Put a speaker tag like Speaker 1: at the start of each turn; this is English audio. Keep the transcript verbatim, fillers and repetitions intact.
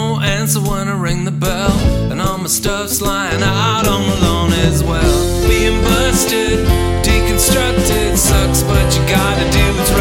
Speaker 1: no answer when I ring the bell, and all my stuff's lying out on the lawn as well. Being busted, deconstructed sucks, but you gotta do what's